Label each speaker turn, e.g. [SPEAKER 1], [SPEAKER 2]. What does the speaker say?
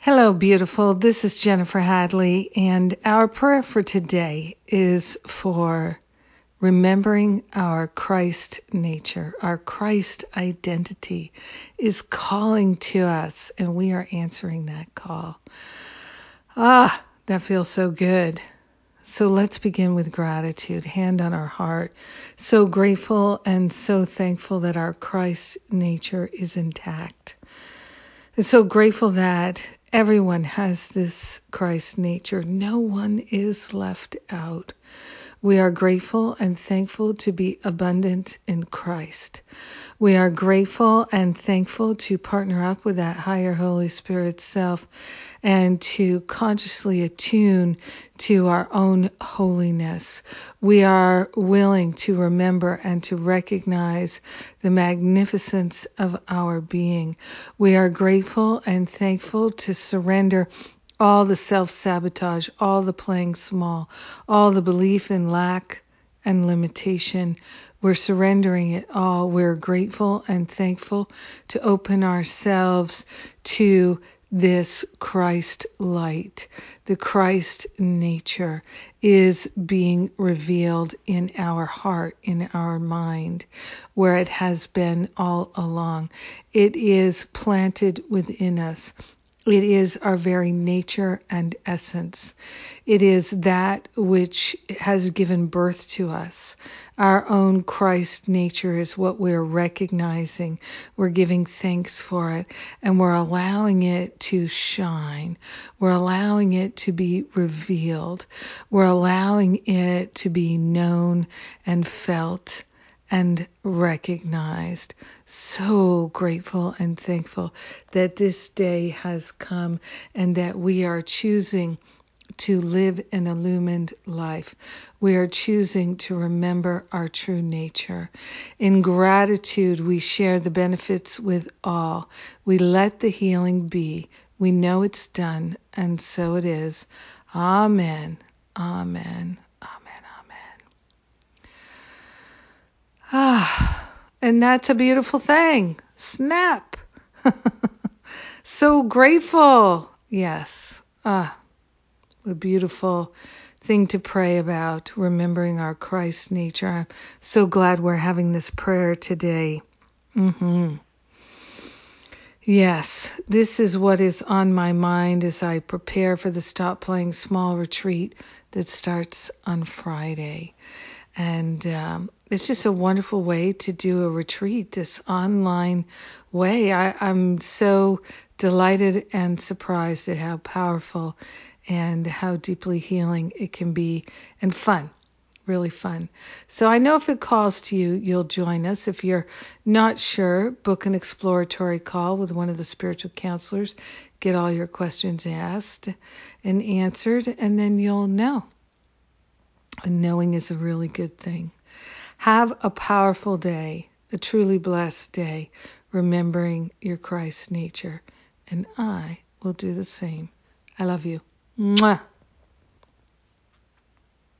[SPEAKER 1] Hello, beautiful. This is Jennifer Hadley, and our prayer for today is for remembering our Christ nature. Our Christ identity is calling to us, and we are answering that call. That feels so good. So let's begin with gratitude, hand on our heart. So grateful and so thankful that our Christ nature is intact. And so grateful that everyone has this Christ nature. No one is left out. We are grateful and thankful to be abundant in Christ. We are grateful and thankful to partner up with that higher Holy Spirit self and to consciously attune to our own holiness. We are willing to remember and to recognize the magnificence of our being. We are grateful and thankful to surrender all the self-sabotage, all the playing small, all the belief in lack and limitation. We're surrendering it all. We're grateful and thankful to open ourselves to this Christ light. The Christ nature is being revealed in our heart, in our mind, where it has been all along. It is planted within us. It is our very nature and essence. It is that which has given birth to us. Our own Christ nature is what we're recognizing. We're giving thanks for it, and we're allowing it to shine. We're allowing it to be revealed. We're allowing it to be known and felt and recognized. So grateful and thankful that this day has come and that we are choosing to live an illumined life. We are choosing to remember our true nature. In gratitude, we share the benefits with all. We let the healing be. We know it's done, and so it is. Amen. Amen. And that's a beautiful thing. Snap. So grateful. Yes. What a beautiful thing to pray about, remembering our Christ nature. I'm so glad we're having this prayer today. Yes, this is what is on my mind as I prepare for the Stop Playing Small retreat that starts on Friday. And it's just a wonderful way to do a retreat, this online way. I'm so delighted and surprised at how powerful and how deeply healing it can be, and fun, really fun. So I know if it calls to you, you'll join us. If you're not sure, book an exploratory call with one of the spiritual counselors. Get all your questions asked and answered, and then you'll know. And knowing is a really good thing. Have a powerful day, a truly blessed day, remembering your Christ nature. And I will do the same. I love you. Mwah.